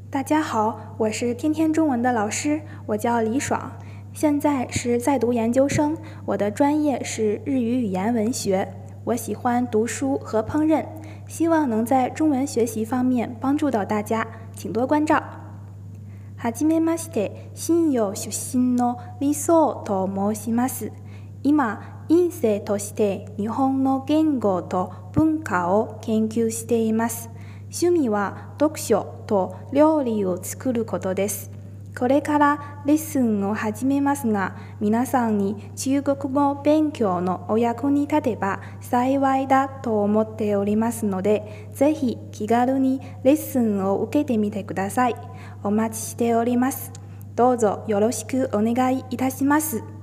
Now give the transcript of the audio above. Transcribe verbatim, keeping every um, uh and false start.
大家好，我是天天中文的老师，我叫李爽，现在是在读研究生，我的专业是日语语言文学。我喜欢读书和烹饪，希望能在中文学习方面帮助到大家，请多关照。はじめまして、新陽出身のリソーと申します。今、院生として日本の言語と文化を研究しています。趣味は読書と料理を作ることです。これからレッスンを始めますが、皆さんに中国語勉強のお役に立てば幸いだと思っておりますので、ぜひ気軽にレッスンを受けてみてください。お待ちしております。どうぞよろしくお願いいたします。